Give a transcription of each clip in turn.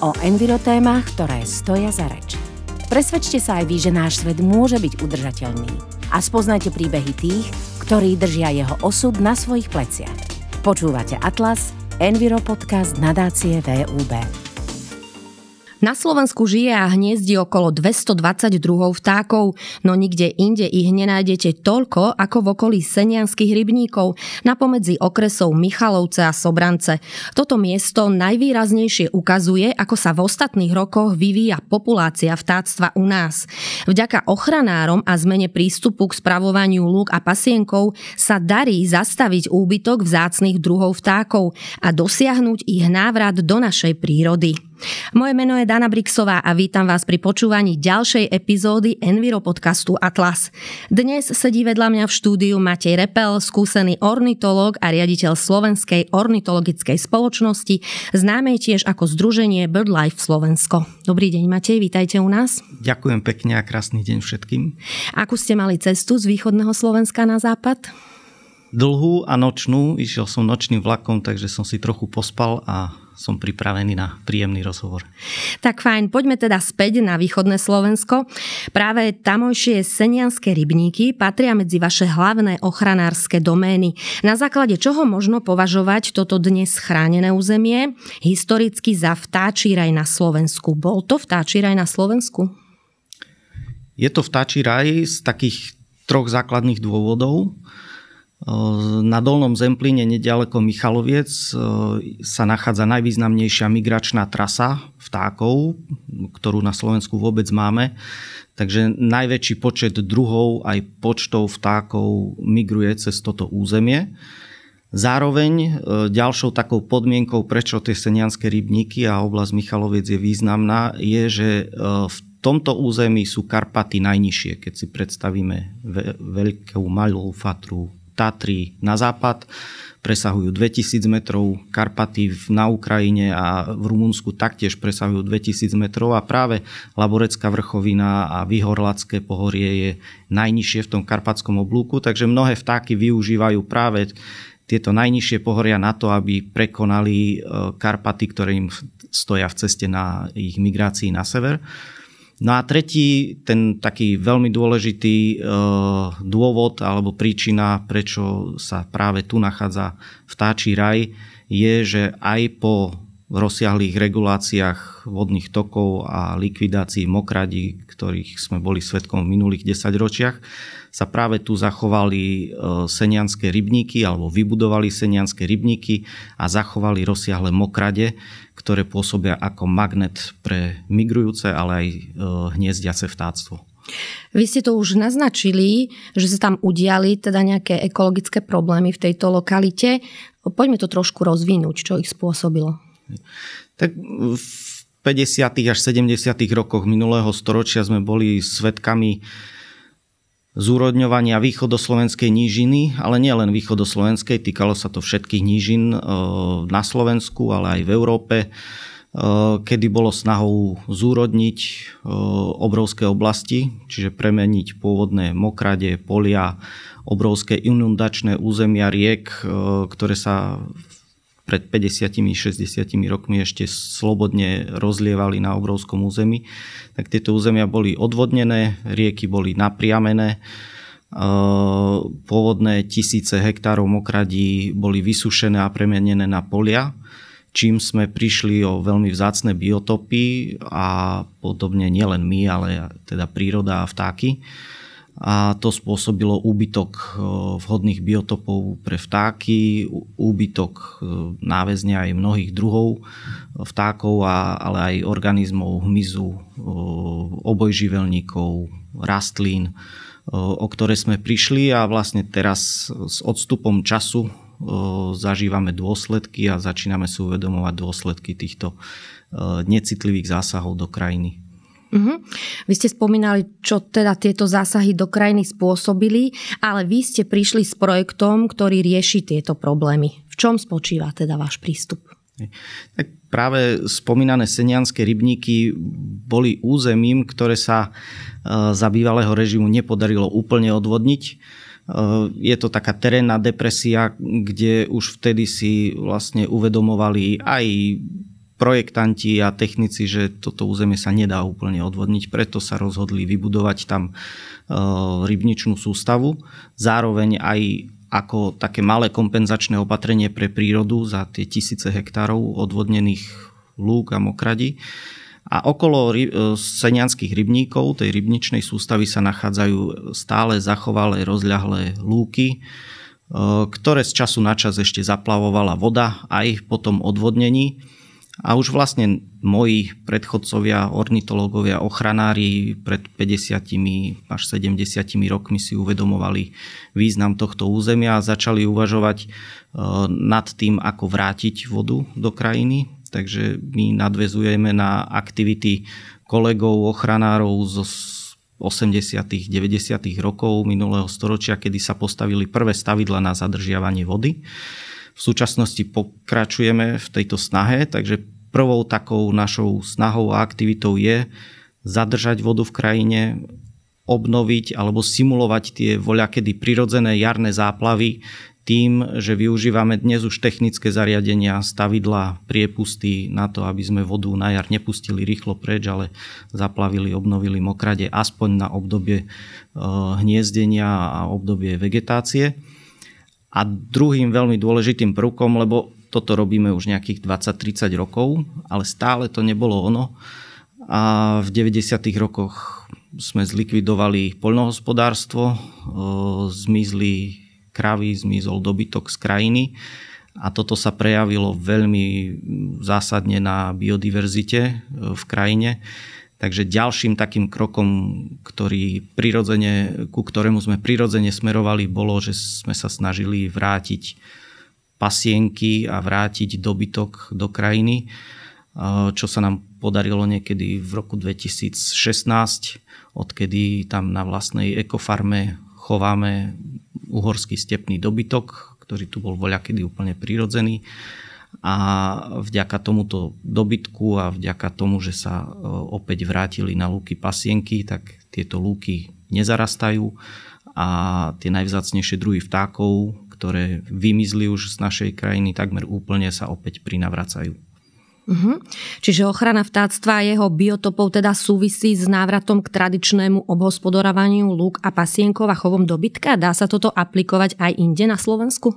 O envirotémach, ktoré stoja za reč. Presvedčte sa aj vy, že náš svet môže byť udržateľný. A spoznajte príbehy tých, ktorí držia jeho osud na svojich pleciach. Počúvate Atlas, Enviro podcast nadácie VUB. Na Slovensku žije a hniezdí okolo 220 druhov vtákov, no nikde inde ich nenájdete toľko ako v okolí Senianskych rybníkov, napomedzi okresov Michalovce a Sobrance. Toto miesto najvýraznejšie ukazuje, ako sa v ostatných rokoch vyvíja populácia vtáctva u nás. Vďaka ochranárom a zmene prístupu k spravovaniu lúk a pasienkov sa darí zastaviť úbytok vzácnych druhov vtákov a dosiahnuť ich návrat do našej prírody. Moje meno je Dana Brixová a vítam vás pri počúvaní ďalšej epizódy Enviro podcastu Atlas. Dnes sedí vedľa mňa v štúdiu Matej Repel, skúsený ornitológ a riaditeľ Slovenskej ornitologickej spoločnosti, známej tiež ako Združenie BirdLife Slovensko. Dobrý deň, Matej, vítajte u nás. Ďakujem pekne a krásny deň všetkým. Akú ste mali cestu z východného Slovenska na západ? Dlhú a nočnú, išiel som nočným vlakom, takže som si trochu pospal a som pripravený na príjemný rozhovor. Tak fajn, poďme teda späť na východné Slovensko. Práve tamojšie Senianske rybníky patria medzi vaše hlavné ochranárske domény. Na základe čoho možno považovať toto dnes chránené územie historicky za vtáčí raj na Slovensku? Bol to vtáčí raj na Slovensku? Je to vtáčí raj z takých troch základných dôvodov. Na Dolnom Zemplíne nedaleko Michaloviec sa nachádza najvýznamnejšia migračná trasa vtákov, ktorú na Slovensku vôbec máme. Takže najväčší počet druhov aj počtov vtákov migruje cez toto územie. Zároveň ďalšou takou podmienkou, prečo tie Senianske rybníky a oblasť Michaloviec je významná, je, že v tomto území sú Karpaty najnižšie. Keď si predstavíme veľkú malú Fatru, Tatry na západ presahujú 2000 metrov, Karpaty na Ukrajine a v Rumunsku taktiež presahujú 2000 metrov a práve Laborecká vrchovina a Vyhorlacké pohorie je najnižšie v tom karpatskom oblúku, takže mnohé vtáky využívajú práve tieto najnižšie pohoria na to, aby prekonali Karpaty, ktoré im stoja v ceste na ich migrácii na sever. No a tretí, ten taký veľmi dôležitý dôvod alebo príčina, prečo sa práve tu nachádza vtáčí raj, je, že aj po rozsiahlých reguláciách vodných tokov a likvidácii mokradí, ktorých sme boli svedkom v minulých 10 ročiach, sa práve tu zachovali Senianske rybníky alebo vybudovali Senianske rybníky a zachovali rozsiahle mokrade, ktoré pôsobia ako magnet pre migrujúce, ale aj hniezdiace vtáctvo. Vy ste to už naznačili, že sa tam udiali teda nejaké ekologické problémy v tejto lokalite. Poďme to trošku rozvinúť, čo ich spôsobilo. Tak v 50. až 70. rokoch minulého storočia sme boli svedkami zúrodňovania východoslovenskej nížiny, ale nie len východoslovenskej, týkalo sa to všetkých nížin na Slovensku, ale aj v Európe, kedy bolo snahou zúrodniť obrovské oblasti, čiže premeniť pôvodné mokrade, polia, obrovské inundačné územia riek, ktoré sa pred 50-60 rokmi ešte slobodne rozlievali na obrovskom území, tak tieto územia boli odvodnené, rieky boli napriamené, pôvodné tisíce hektárov mokradí boli vysušené a premenené na polia, čím sme prišli o veľmi vzácne biotopy a podobne nielen my, ale teda príroda a vtáky. A to spôsobilo úbytok vhodných biotopov pre vtáky, úbytok náväzne aj mnohých druhov vtákov, ale aj organizmov hmyzu, obojživelníkov, rastlín, o ktoré sme prišli a vlastne teraz s odstupom času zažívame dôsledky a začíname si uvedomovať dôsledky týchto necitlivých zásahov do krajiny. Vy ste spomínali, čo teda tieto zásahy do krajiny spôsobili, ale vy ste prišli s projektom, ktorý rieši tieto problémy. V čom spočíva teda váš prístup? Tak práve spomínané Senianske rybníky boli územím, ktoré sa za bývalého režimu nepodarilo úplne odvodniť. Je to taká terénna depresia, kde už vtedy si vlastne uvedomovali aj projektanti a technici, že toto územie sa nedá úplne odvodniť, preto sa rozhodli vybudovať tam rybničnú sústavu. Zároveň aj ako také malé kompenzačné opatrenie pre prírodu za tie tisíce hektárov odvodnených lúk a mokradí. A okolo senianskych rybníkov, tej rybničnej sústavy, sa nachádzajú stále zachovalé rozľahlé lúky, ktoré z času na čas ešte zaplavovala voda aj po tom odvodnení. A už vlastne moji predchodcovia, ornitológovia, ochranári pred 50 až 70 rokmi si uvedomovali význam tohto územia a začali uvažovať nad tým, ako vrátiť vodu do krajiny. Takže my nadväzujeme na aktivity kolegov, ochranárov zo 80. 90. rokov minulého storočia, kedy sa postavili prvé stavidlá na zadržiavanie vody. V súčasnosti pokračujeme v tejto snahe, takže prvou takou našou snahou a aktivitou je zadržať vodu v krajine, obnoviť alebo simulovať tie voľakedy prirodzené jarné záplavy tým, že využívame dnes už technické zariadenia, stavidlá, priepusty na to, aby sme vodu na jar nepustili rýchlo preč, ale zaplavili, obnovili mokrade aspoň na obdobie hniezdenia a obdobie vegetácie. A druhým veľmi dôležitým prvkom, lebo toto robíme už nejakých 20-30 rokov, ale stále to nebolo ono. A v 90. rokoch sme zlikvidovali poľnohospodárstvo, zmizli kravy, zmizol dobytok z krajiny a toto sa prejavilo veľmi zásadne na biodiverzite v krajine. Takže ďalším takým krokom, ku ktorému sme prirodzene smerovali, bolo, že sme sa snažili vrátiť pasienky a vrátiť dobytok do krajiny, čo sa nám podarilo niekedy v roku 2016, odkedy tam na vlastnej ekofarme chováme uhorský stepný dobytok, ktorý tu bol voľakedy úplne prirodzený. A vďaka tomuto dobytku a vďaka tomu, že sa opäť vrátili na lúky pasienky, tak tieto lúky nezarastajú a tie najvzácnejšie druhy vtákov, ktoré vymizli už z našej krajiny, takmer úplne sa opäť prinavracajú. Čiže ochrana vtáctva a jeho biotopov teda súvisí s návratom k tradičnému obhospodarovaniu lúk a pasienkov a chovom dobytka? Dá sa toto aplikovať aj inde na Slovensku?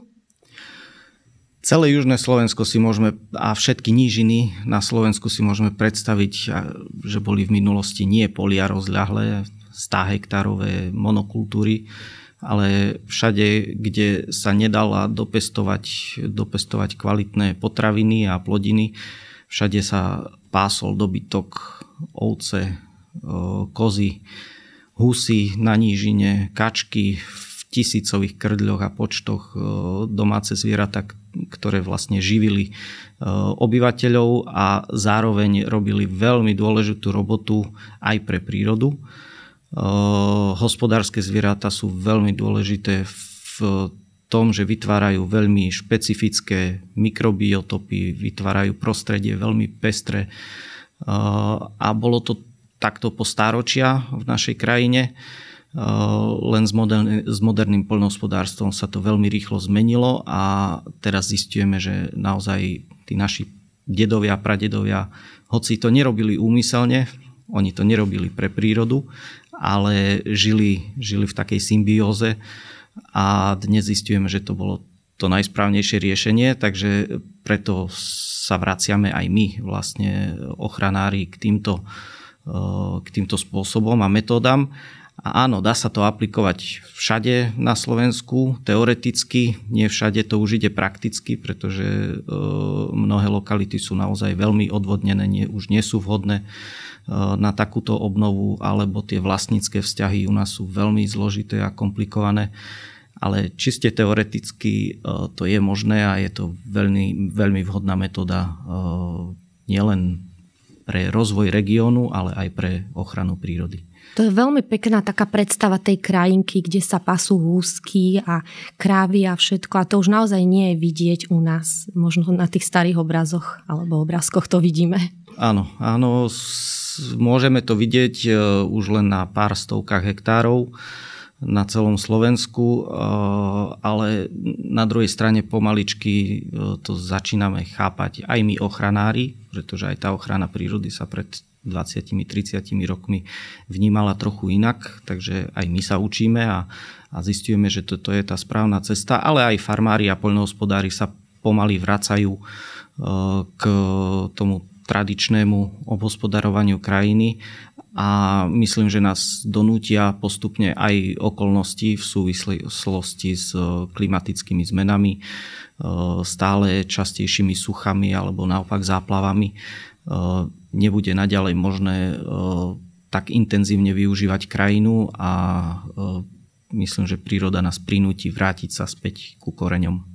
Celé južné Slovensko si môžeme a všetky nížiny na Slovensku si môžeme predstaviť, že boli v minulosti nie polia rozľahlé, 100 hektárové monokultúry, ale všade, kde sa nedala dopestovať kvalitné potraviny a plodiny, všade sa pásol dobytok, ovce, kozy, husy na nížine, kačky v tisícových krdľoch a počtoch, domáce zvieratá, ktoré vlastne živili obyvateľov a zároveň robili veľmi dôležitú robotu aj pre prírodu. Hospodárske zvieratá sú veľmi dôležité v tom, že vytvárajú veľmi špecifické mikrobiotopy, vytvárajú prostredie veľmi pestré a bolo to takto po stáročia v našej krajine. Len s moderným poľnohospodárstvom sa to veľmi rýchlo zmenilo a teraz zisťujeme, že naozaj tí naši dedovia, pradedovia, hoci to nerobili úmyselne, oni to nerobili pre prírodu, ale žili v takej symbióze a dnes zisťujeme, že to bolo to najsprávnejšie riešenie, takže preto sa vraciame aj my vlastne ochranári k týmto spôsobom a metódam. A áno, dá sa to aplikovať všade na Slovensku, teoreticky, nie všade to už ide prakticky, pretože mnohé lokality sú naozaj veľmi odvodnené, už nie sú vhodné na takúto obnovu, alebo tie vlastnícke vzťahy u nás sú veľmi zložité a komplikované. Ale čiste teoreticky to je možné a je to veľmi, veľmi vhodná metóda nielen pre rozvoj regiónu, ale aj pre ochranu prírody. To je veľmi pekná taká predstava tej krajinky, kde sa pasú húsky a krávy a všetko. A to už naozaj nie je vidieť u nás. Možno na tých starých obrazoch alebo obrázkoch to vidíme. Áno, môžeme to vidieť už len na pár stovkách hektárov. na celom Slovensku, ale na druhej strane pomaličky to začíname chápať aj my ochranári, pretože aj tá ochrana prírody sa pred 20-30 rokmi vnímala trochu inak, takže aj my sa učíme a zisťujeme, že toto je tá správna cesta, ale aj farmári a poľnohospodári sa pomaly vracajú k tomu tradičnému obhospodarovaniu krajiny a myslím, že nás donútia postupne aj okolnosti v súvislosti s klimatickými zmenami, stále častejšími suchami alebo naopak záplavami. Nebude naďalej možné tak intenzívne využívať krajinu a myslím, že príroda nás prinúti vrátiť sa späť ku koreňom.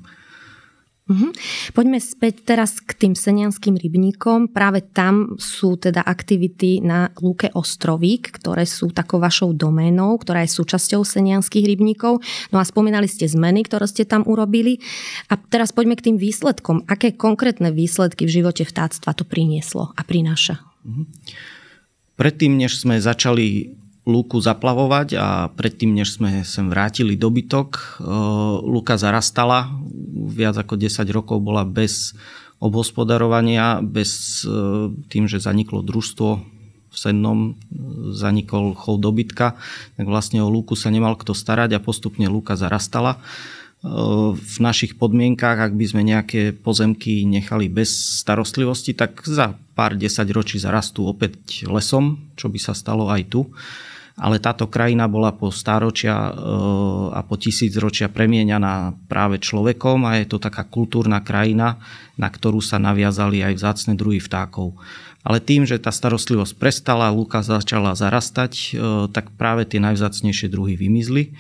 Poďme späť teraz k tým senianským rybníkom. Práve tam sú teda aktivity na lúke Ostrovík, ktoré sú takou vašou doménou, ktorá je súčasťou senianských rybníkov. No a spomínali ste zmeny, ktoré ste tam urobili. A teraz poďme k tým výsledkom. Aké konkrétne výsledky v živote vtáctva to prinieslo a prináša? Predtým, než sme začali lúku zaplavovať a predtým, než sme sem vrátili dobytok, lúka zarastala. Viac ako 10 rokov bola bez obhospodarovania, bez tým, že zaniklo družstvo v Sennom, zanikol chov dobytka, tak vlastne o lúku sa nemal kto starať a postupne lúka zarastala. V našich podmienkách, ak by sme nejaké pozemky nechali bez starostlivosti, tak za pár 10 ročí zarastú opäť lesom, čo by sa stalo aj tu. Ale táto krajina bola po stáročia a po tisícročia premieňaná práve človekom a je to taká kultúrna krajina, na ktorú sa naviazali aj vzácne druhy vtákov. Ale tým, že tá starostlivosť prestala, lúka začala zarastať, tak práve tie najvzácnejšie druhy vymizli.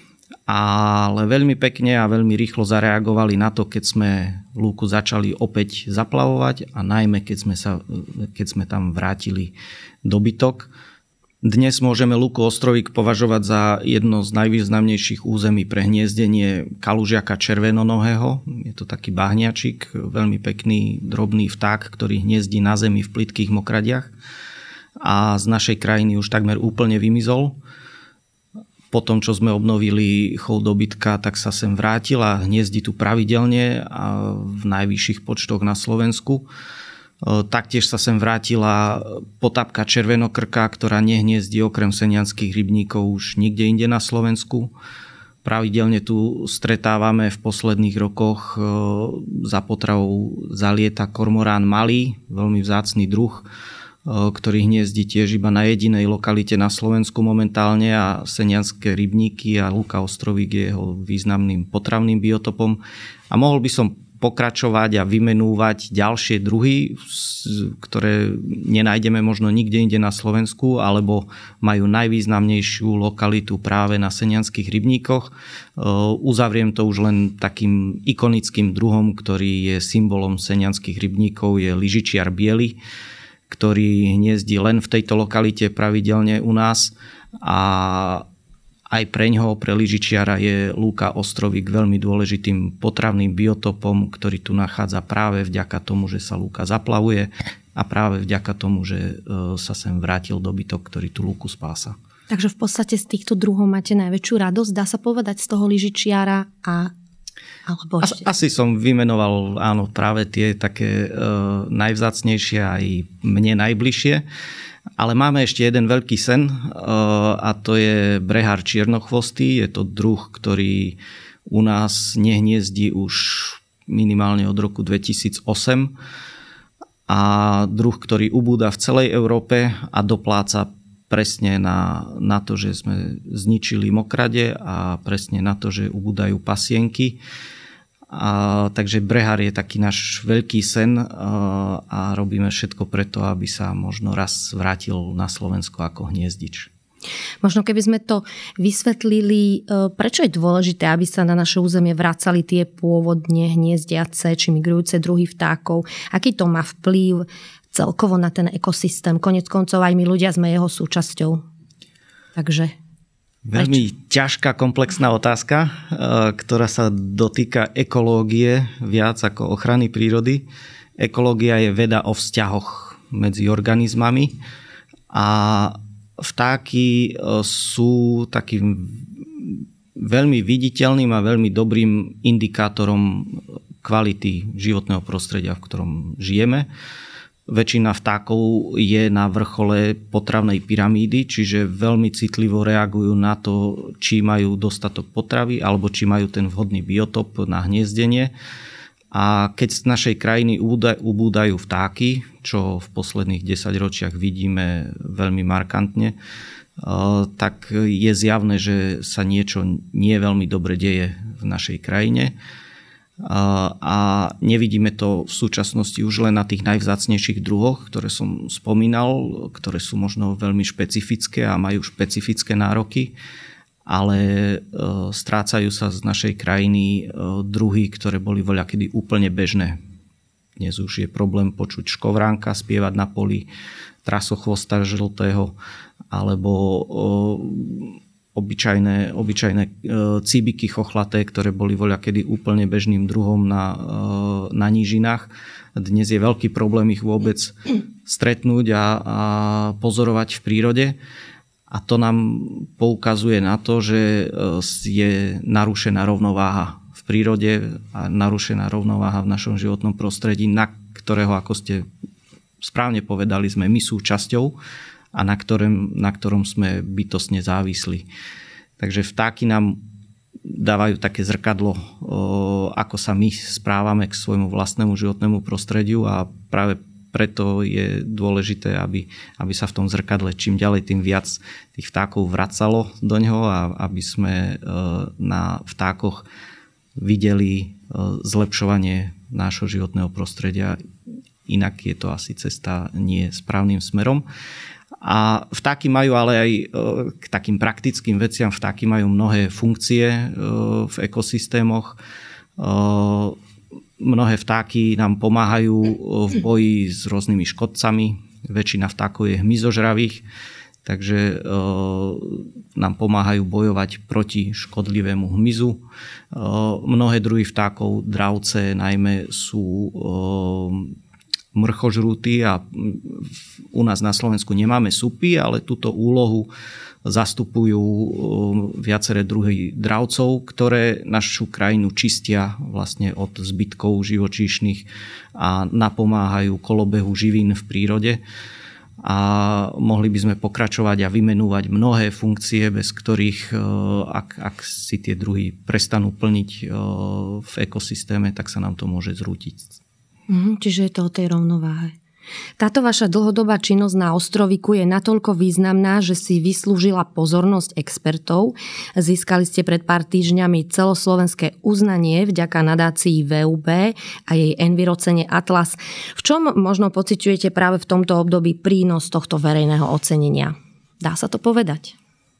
Ale veľmi pekne a veľmi rýchlo zareagovali na to, keď sme lúku začali opäť zaplavovať a najmä keď sme tam vrátili dobytok. Dnes môžeme lúku Ostrovík považovať za jedno z najvýznamnejších území pre hniezdenie kalužiaka červenonohého. Je to taký bahniačik, veľmi pekný drobný vták, ktorý hniezdí na zemi v plytkých mokradiach a z našej krajiny už takmer úplne vymizol. Po tom, čo sme obnovili chov dobytka, tak sa sem vrátil a hniezdi tu pravidelne a v najvyšších počtoch na Slovensku. Taktiež sa sem vrátila potapka červenokrka, ktorá nehniezdí okrem senianských rybníkov už nikde inde na Slovensku. Pravidelne tu stretávame v posledných rokoch za potravou zalieta kormorán malý, veľmi vzácny druh, ktorý hniezdí tiež iba na jedinej lokalite na Slovensku momentálne a senianské rybníky a lúka Ostrovík je jeho významným potravným biotopom. A mohol by som pokračovať a vymenúvať ďalšie druhy, ktoré nenájdeme možno nikde inde na Slovensku, alebo majú najvýznamnejšiu lokalitu práve na senianských rybníkoch. Uzavriem to už len takým ikonickým druhom, ktorý je symbolom senianských rybníkov, je lyžičiar biely, ktorý hniezdí len v tejto lokalite pravidelne u nás a aj preňho, pre lyžičiara, je lúka Ostrovík veľmi dôležitým potravným biotopom, ktorý tu nachádza práve vďaka tomu, že sa lúka zaplavuje a práve vďaka tomu, že sa sem vrátil dobytok, ktorý tú lúku spása. Takže v podstate z týchto druhov máte najväčšiu radosť, dá sa povedať, z toho lyžičiara a alebo ešte? Asi som vymenoval práve tie také najvzácnejšie aj mne najbližšie. Ale máme ešte jeden veľký sen a to je brehár čiernochvostý. Je to druh, ktorý u nás nehniezdí už minimálne od roku 2008 a druh, ktorý ubúda v celej Európe a dopláca presne na to, že sme zničili mokrade a presne na to, že ubúdajú pasienky. Takže brehár je taký náš veľký sen a robíme všetko preto, aby sa možno raz vrátil na Slovensko ako hniezdič. Možno keby sme to vysvetlili, prečo je dôležité, aby sa na naše územie vracali tie pôvodne hniezdiace či migrujúce druhy vtákov. Aký to má vplyv celkovo na ten ekosystém? Koniec koncov aj my ľudia sme jeho súčasťou. Takže veľmi ťažká, komplexná otázka, ktorá sa dotýka ekológie viac ako ochrany prírody. Ekológia je veda o vzťahoch medzi organizmami a vtáky sú takým veľmi viditeľným a veľmi dobrým indikátorom kvality životného prostredia, v ktorom žijeme. Väčšina vtákov je na vrchole potravnej pyramídy, čiže veľmi citlivo reagujú na to, či majú dostatok potravy alebo či majú ten vhodný biotop na hniezdenie. A keď z našej krajiny ubúdajú vtáky, čo v posledných 10 ročiach vidíme veľmi markantne, tak je zjavné, že sa niečo nie veľmi dobre deje v našej krajine. A nevidíme to v súčasnosti už len na tých najvzácnejších druhoch, ktoré som spomínal, ktoré sú možno veľmi špecifické a majú špecifické nároky, ale strácajú sa z našej krajiny druhy, ktoré boli voľakedy úplne bežné. Dnes už je problém počuť škovránka spievať na poli, trasochvosta žltého alebo obyčajné cíbiky chochlaté, ktoré boli voľakedy úplne bežným druhom na nížinách. Dnes je veľký problém ich vôbec stretnúť a pozorovať v prírode. A to nám poukazuje na to, že je narušená rovnováha v prírode a narušená rovnováha v našom životnom prostredí, na ktorého, ako ste správne povedali, sme my súčasťou a na ktorom sme bytostne závislí. Takže vtáky nám dávajú také zrkadlo, ako sa my správame k svojmu vlastnému životnému prostrediu a práve preto je dôležité, aby sa v tom zrkadle čím ďalej, tým viac tých vtákov vracalo do ňoho a aby sme na vtákoch videli zlepšovanie nášho životného prostredia. Inak je to asi cesta nie správnym smerom. A vtáky majú ale aj k takým praktickým veciam, vtáky majú mnohé funkcie v ekosystémoch. Mnohé vtáky nám pomáhajú v boji s rôznymi škodcami. Väčšina vtákov je hmyzožravých, takže nám pomáhajú bojovať proti škodlivému hmyzu. Mnohé druhy vtákov, dravce najmä, sú mrchožrúty a u nás na Slovensku nemáme supy, ale túto úlohu zastupujú viaceré druhy dravcov, ktoré našu krajinu čistia vlastne od zbytkov živočíšnych a napomáhajú kolobehu živín v prírode. A mohli by sme pokračovať a vymenúvať mnohé funkcie, bez ktorých, ak si tie druhy prestanú plniť v ekosystéme, tak sa nám to môže zrútiť. Čiže je to o tej rovnováhe. Táto vaša dlhodobá činnosť na ostroviku je natoľko významná, že si vyslúžila pozornosť expertov. Získali ste pred pár týždňami celoslovenské uznanie vďaka nadácii VUB a jej envirocene Atlas. V čom možno pociťujete práve v tomto období prínos tohto verejného ocenenia? Dá sa to povedať?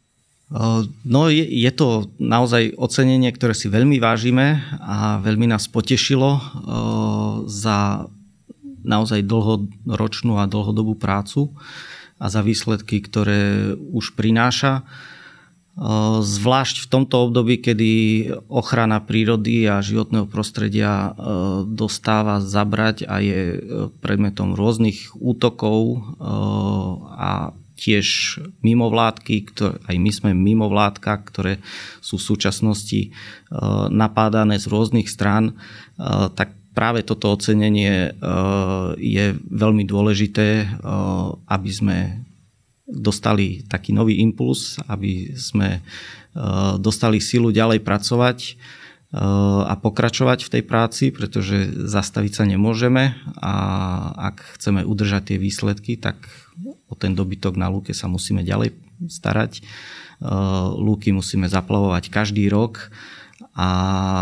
No je to naozaj ocenenie, ktoré si veľmi vážime a veľmi nás potešilo za naozaj dlhoročnú a dlhodobú prácu a za výsledky, ktoré už prináša. Zvlášť v tomto období, kedy ochrana prírody a životného prostredia dostáva zabrať a je predmetom rôznych útokov a tiež mimovládky, aj my sme mimovládka, ktoré sú v súčasnosti napádané z rôznych strán, tak práve toto ocenenie je veľmi dôležité, aby sme dostali taký nový impuls, aby sme dostali silu ďalej pracovať a pokračovať v tej práci, pretože zastaviť sa nemôžeme a ak chceme udržať tie výsledky, tak o ten dobytok na lúke sa musíme ďalej starať. Lúky musíme zaplavovať každý rok a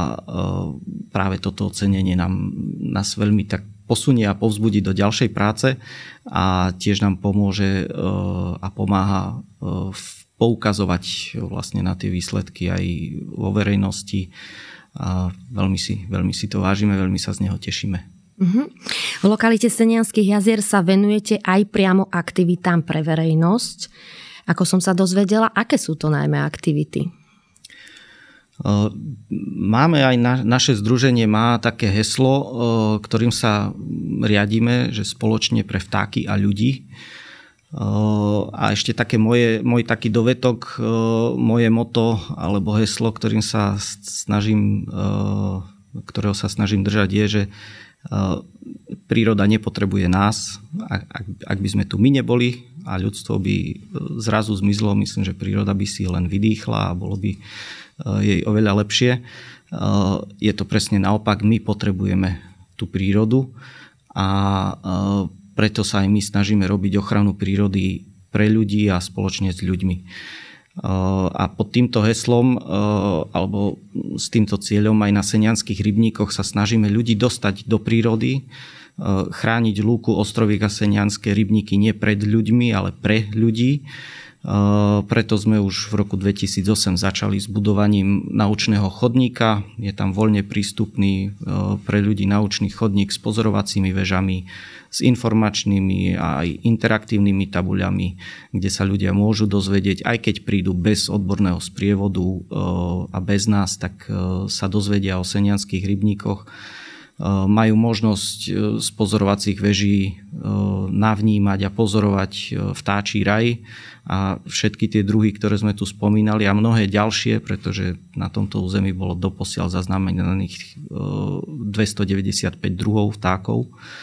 práve toto ocenenie nás veľmi tak posunie a povzbudí do ďalšej práce a tiež nám pomôže a pomáha poukazovať vlastne na tie výsledky aj vo verejnosti. A veľmi si to vážime, veľmi sa z neho tešíme. V lokalite Senianskych jazier sa venujete aj priamo aktivitám pre verejnosť. Ako som sa dozvedela, aké sú to najmä aktivity? Máme aj naše združenie má také heslo, ktorým sa riadíme, že spoločne pre vtáky a ľudí. A ešte také môj taký dovetok, moje moto alebo heslo, ktorého sa snažím držať, je, že príroda nepotrebuje nás. Ak by sme tu my neboli a ľudstvo by zrazu zmizlo, myslím, že príroda by si len vydýchla a bolo by jej oveľa lepšie. Je to presne naopak, my potrebujeme tú prírodu a preto sa aj my snažíme robiť ochranu prírody pre ľudí a spoločne s ľuďmi. A pod týmto heslom alebo s týmto cieľom aj na Senianskych rybníkoch sa snažíme ľudí dostať do prírody, chrániť Lúku, Ostrovík a Senianske rybníky nie pred ľuďmi, ale pre ľudí. Preto sme už v roku 2008 začali s budovaním naučného chodníka. Je tam voľne prístupný pre ľudí naučný chodník s pozorovacími vežami, s informačnými a aj interaktívnymi tabuľami, kde sa ľudia môžu dozvedieť, aj keď prídu bez odborného sprievodu a bez nás, tak sa dozvedia o Senianskych rybníkoch. Majú možnosť z pozorovacích veží navnímať a pozorovať vtáčí raj a všetky tie druhy, ktoré sme tu spomínali a mnohé ďalšie, pretože na tomto území bolo doposiaľ zaznamenaných 295 druhov vtákov.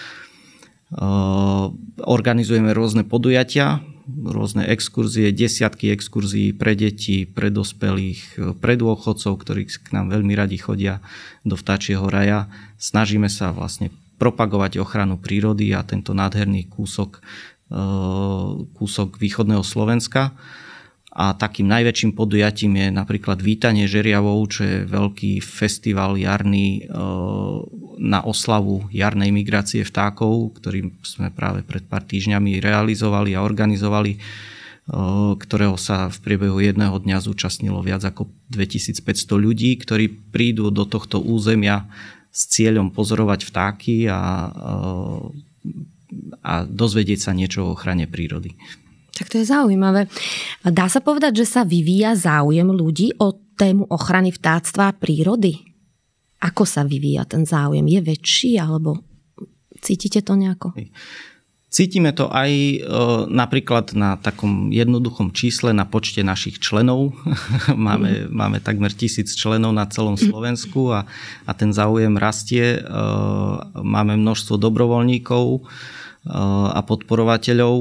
Organizujeme rôzne podujatia, rôzne exkurzie, desiatky exkurzií pre deti, pre dospelých, pre dôchodcov, ktorí k nám veľmi radi chodia do vtáčieho raja. Snažíme sa vlastne propagovať ochranu prírody a tento nádherný kúsok východného Slovenska. A takým najväčším podujatím je napríklad Vítanie žeriavov, čo je veľký festival jarný na oslavu jarnej migrácie vtákov, ktorý sme práve pred pár týždňami realizovali a organizovali, ktorého sa v priebehu jedného dňa zúčastnilo viac ako 2500 ľudí, ktorí prídu do tohto územia s cieľom pozorovať vtáky a dozvedieť sa niečo o ochrane prírody. Tak to je zaujímavé. Dá sa povedať, že sa vyvíja záujem ľudí o tému ochrany vtáctva a prírody? Ako sa vyvíja ten záujem? Je väčší, alebo cítite to nejako? Cítime to aj napríklad na takom jednoduchom čísle na počte našich členov. Máme takmer 1000 členov na celom Slovensku a ten záujem rastie. Máme množstvo dobrovoľníkov a podporovateľov.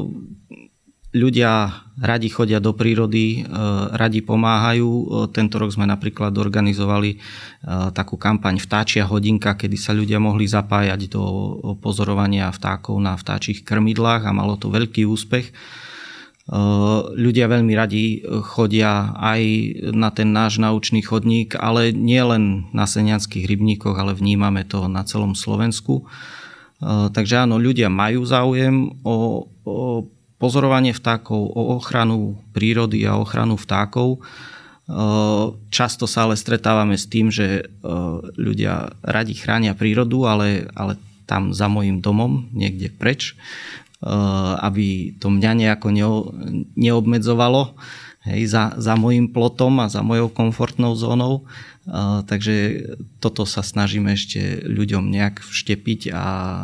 Ľudia radi chodia do prírody, radi pomáhajú. Tento rok sme napríklad organizovali takú kampaň Vtáčia hodinka, kedy sa ľudia mohli zapájať do pozorovania vtákov na vtáčich krmidlách a malo to veľký úspech. Ľudia veľmi radi chodia aj na ten náš naučný chodník, ale nie len na Senianskych rybníkoch, ale vnímame to na celom Slovensku. Takže áno, ľudia majú záujem o pozorovanie vtákov, o ochranu prírody a ochranu vtákov. Často sa ale stretávame s tým, že ľudia radi chránia prírodu, ale tam za mojím domom, niekde preč, aby to mňa nejako neobmedzovalo, hej, za mojím plotom a za mojou komfortnou zónou. Takže toto sa snažíme ešte ľuďom nejak vštepiť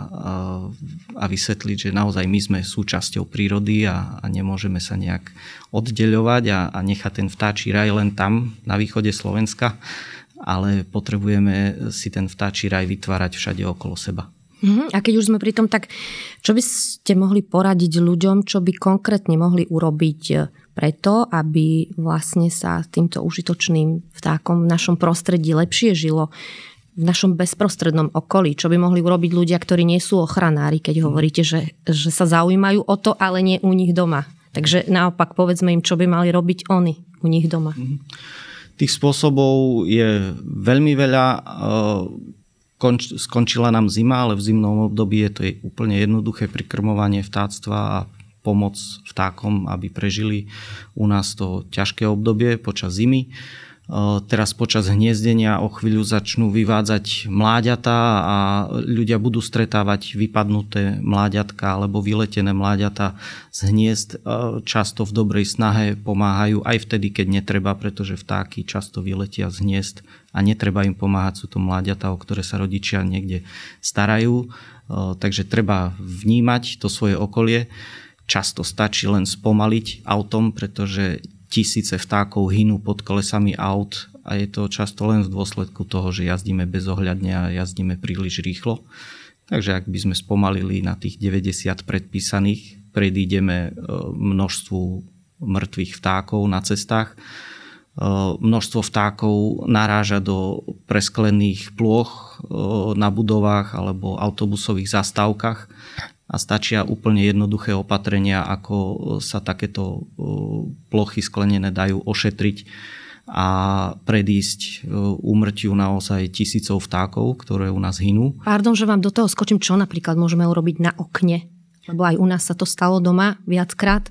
a vysvetliť, že naozaj my sme súčasťou prírody a nemôžeme sa nejak oddeľovať a nechať ten vtáčí raj len tam na východe Slovenska, ale potrebujeme si ten vtáčí raj vytvárať všade okolo seba. A keď už sme pri tom, tak čo by ste mohli poradiť ľuďom, čo by konkrétne mohli urobiť preto, aby vlastne sa týmto užitočným vtákom v našom prostredí lepšie žilo, v našom bezprostrednom okolí? Čo by mohli urobiť ľudia, ktorí nie sú ochranári, keď hovoríte, že sa zaujímajú o to, ale nie u nich doma? Takže naopak povedzme im, čo by mali robiť oni u nich doma. Tých spôsobov je veľmi veľa. Skončila nám zima, ale v zimnom období je to úplne jednoduché prikrmovanie vtáctva a pomoc vtákom, aby prežili u nás to ťažké obdobie počas zimy. Teraz počas hniezdenia o chvíľu začnú vyvádzať mláďatá a ľudia budú stretávať vypadnuté mláďatka alebo vyletené mláďatá z hniezd. Často v dobrej snahe pomáhajú aj vtedy, keď netreba, pretože vtáky často vyletia z hniezd a netreba im pomáhať. Sú to mláďatá, o ktoré sa rodičia niekde starajú. Takže treba vnímať to svoje okolie. často stačí len spomaliť autom, pretože tisíce vtákov hynú pod kolesami aut a je to často len v dôsledku toho, že jazdíme bezohľadne a jazdíme príliš rýchlo. Takže ak by sme spomalili na tých 90 predpísaných, predídeme množstvu mŕtvych vtákov na cestách. Množstvo vtákov naráža do presklených plôch na budovách alebo autobusových zastávkach a stačia úplne jednoduché opatrenia, ako sa takéto plochy sklenené dajú ošetriť a predísť úmrtiu naozaj tisícov vtákov, ktoré u nás hynú. Pardon, že vám do toho skočím, čo napríklad môžeme urobiť na okne? Lebo aj u nás sa to stalo doma viackrát.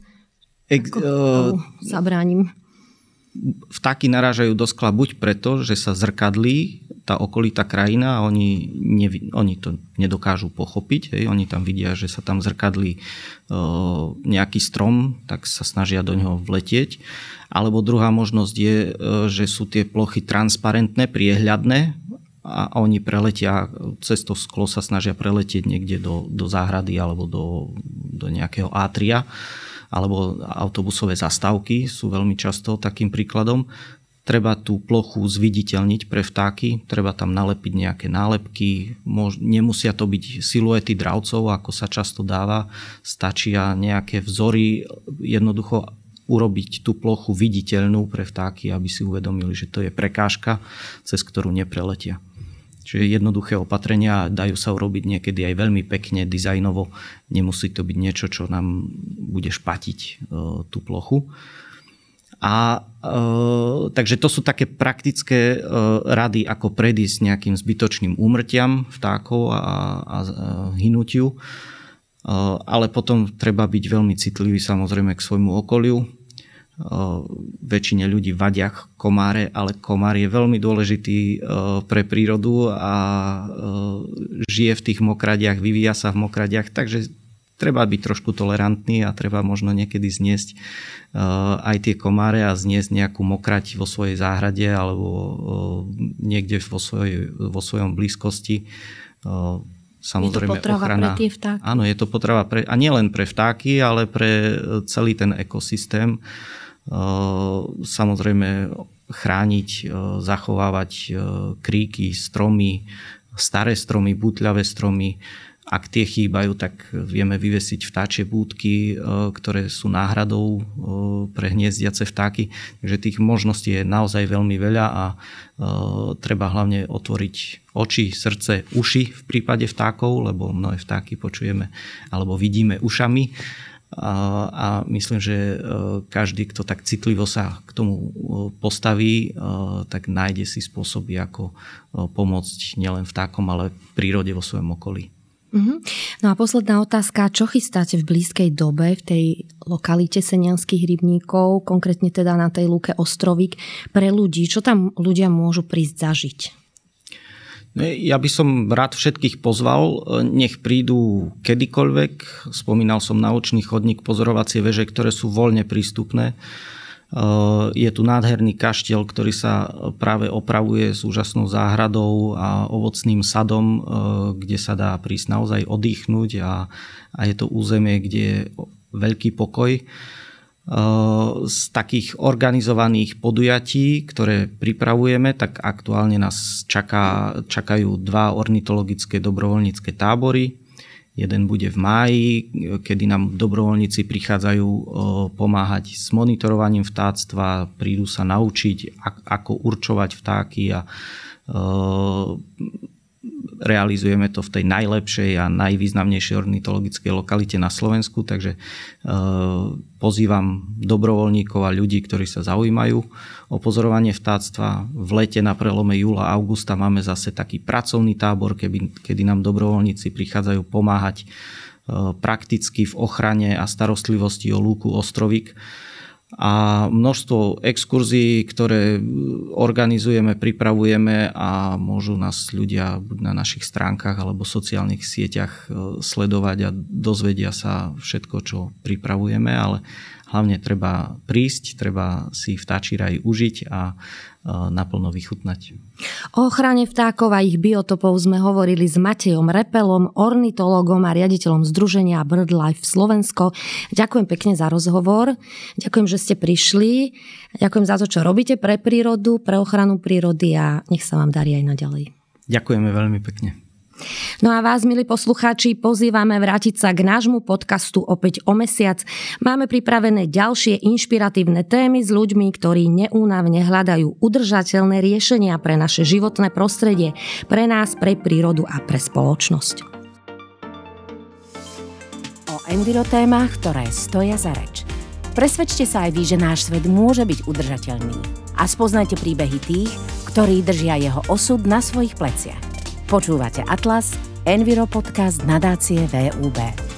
Zabránim. Vtáky narážajú do skla buď preto, že sa zrkadlí tá okolitá krajina a oni to nedokážu pochopiť. Hej. Oni tam vidia, že sa tam zrkadlí nejaký strom, tak sa snažia do neho vletieť. Alebo druhá možnosť je, že sú tie plochy transparentné, priehľadné a oni preletia, cez to sklo sa snažia preletieť niekde do záhrady alebo do nejakého átria. Alebo autobusové zastávky sú veľmi často takým príkladom. Treba tú plochu zviditeľniť pre vtáky, treba tam nalepiť nejaké nálepky, nemusia to byť siluety dravcov, ako sa často dáva, stačia nejaké vzory, jednoducho urobiť tú plochu viditeľnú pre vtáky, aby si uvedomili, že to je prekážka, cez ktorú nepreletia. Čiže jednoduché opatrenia dajú sa urobiť niekedy aj veľmi pekne, dizajnovo. Nemusí to byť niečo, čo nám bude špatiť tú plochu. Takže to sú také praktické rady, ako predísť nejakým zbytočným úmrtiam vtákov a hynutiu. Ale potom treba byť veľmi citlivý samozrejme k svojmu okoliu. Väčšine ľudí vadia komáre, ale komár je veľmi dôležitý pre prírodu a žije v tých mokradiach, vyvíja sa v mokradiach, takže treba byť trošku tolerantný a treba možno niekedy zniesť aj tie komáre a zniesť nejakú mokrať vo svojej záhrade alebo niekde vo svojom blízkosti. Samozrejme, je to potrava ochrana, pre tie vtáky? Áno, je to potrava a nielen pre vtáky, ale pre celý ten ekosystém. Samozrejme chrániť, zachovávať kríky, stromy, staré stromy, bútľavé stromy. Ak tie chýbajú, tak vieme vyvesiť vtáčie búdky, ktoré sú náhradou pre hniezdiace vtáky. Takže tých možností je naozaj veľmi veľa a treba hlavne otvoriť oči, srdce, uši v prípade vtákov, lebo mnohé vtáky počujeme alebo vidíme ušami. A myslím, že každý, kto tak citlivo sa k tomu postaví, tak nájde si spôsoby, ako pomôcť nielen vtákom, ale prírode vo svojom okolí. No a posledná otázka, čo chystáte v blízkej dobe v tej lokalite Senianskych rybníkov, konkrétne teda na tej lúke Ostrovik, pre ľudí? Čo tam ľudia môžu prísť zažiť? Ja by som rád všetkých pozval, nech prídu kedykoľvek. Spomínal som naučný chodník, pozorovacie veže, ktoré sú voľne prístupné. Je tu nádherný kaštiel, ktorý sa práve opravuje s úžasnou záhradou a ovocným sadom, kde sa dá prísť naozaj oddychnúť a je to územie, kde je veľký pokoj. Z takých organizovaných podujatí, ktoré pripravujeme, tak aktuálne nás čakajú 2 ornitologické dobrovoľnícke tábory. Jeden bude v máji, kedy nám dobrovoľníci prichádzajú pomáhať s monitorovaním vtáctva, prídu sa naučiť, ako určovať vtáky a realizujeme to v tej najlepšej a najvýznamnejšej ornitologickej lokalite na Slovensku, takže pozývam dobrovoľníkov a ľudí, ktorí sa zaujímajú o pozorovanie vtáctva. V lete na prelome júla a augusta máme zase taký pracovný tábor, kedy nám dobrovoľníci prichádzajú pomáhať prakticky v ochrane a starostlivosti o lúku Ostrovik. A množstvo exkurzií, ktoré organizujeme, pripravujeme a môžu nás ľudia buď na našich stránkach alebo sociálnych sieťach sledovať a dozvedia sa všetko, čo pripravujeme, ale hlavne treba prísť, treba si vtáčí raj užiť a naplno vychutnať. O ochrane vtákov a ich biotopov sme hovorili s Matejom Repelom, ornitológom a riaditeľom združenia BirdLife Slovensko. Ďakujem pekne za rozhovor. Ďakujem, že ste prišli. Ďakujem za to, čo robíte pre prírodu, pre ochranu prírody a nech sa vám darí aj naďalej. Ďakujeme veľmi pekne. No a vás, milí poslucháči, pozývame vrátiť sa k nášmu podcastu opäť o mesiac. Máme pripravené ďalšie inšpiratívne témy s ľuďmi, ktorí neúnavne hľadajú udržateľné riešenia pre naše životné prostredie, pre nás, pre prírodu a pre spoločnosť. O envirotémach, ktoré stoja za reč. Presvedčte sa aj vy, že náš svet môže byť udržateľný. A spoznajte príbehy tých, ktorí držia jeho osud na svojich pleciach. Počúvate Atlas, Enviro podcast nadácie VUB.